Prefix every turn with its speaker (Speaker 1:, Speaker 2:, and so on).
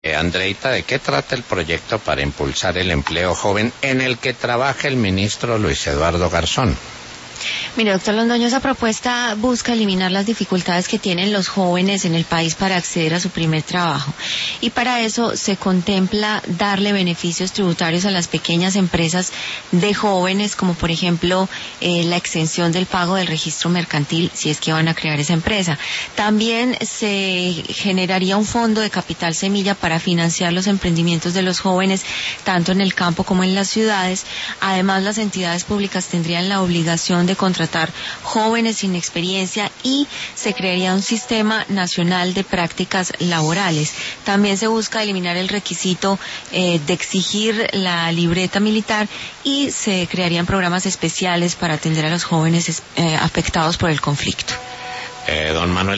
Speaker 1: Andreita, ¿de qué trata el proyecto para impulsar el empleo joven en el que trabaja el ministro Luis Eduardo Garzón?
Speaker 2: Mire, doctor Londoño, esa propuesta busca eliminar las dificultades que tienen los jóvenes en el país para acceder a su primer trabajo. Y para eso se contempla darle beneficios tributarios a las pequeñas empresas de jóvenes, como por ejemplo la exención del pago del registro mercantil, si es que van a crear esa empresa. También se generaría un fondo de capital semilla para financiar los emprendimientos de los jóvenes, tanto en el campo como en las ciudades. Además, las entidades públicas tendrían la obligación de contratar jóvenes sin experiencia y se crearía un sistema nacional de prácticas laborales. También se busca eliminar el requisito de exigir la libreta militar y se crearían programas especiales para atender a los jóvenes afectados por el conflicto.
Speaker 1: Don Manuel.